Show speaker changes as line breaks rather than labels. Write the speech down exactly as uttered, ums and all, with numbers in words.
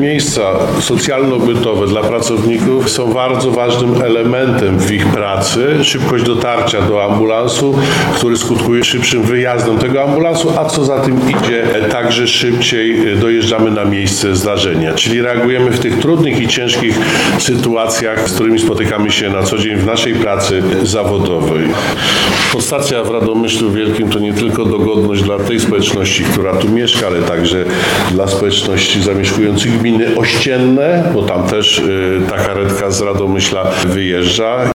miejsca socjalno-bytowe dla pracowników są bardzo ważnym elementem w ich pracy. Szybkość dotarcia do ambulansu, który skutkuje szybszym wyjazdem tego ambulansu, a co za tym idzie, także szybciej dojeżdżamy na miejsce zdarzenia. Czyli reagujemy w tych trudnych i ciężkich sytuacjach, z którymi spotykamy się na co dzień w naszej pracy zawodowej. Podstacja w Radomyślu Wielkim to nie tylko dogodność dla tej społeczności, która tu mieszka, ale także dla społeczności zamieszkujących gminy ościenne, bo tam też y, ta karetka z Radomyśla wyjeżdża.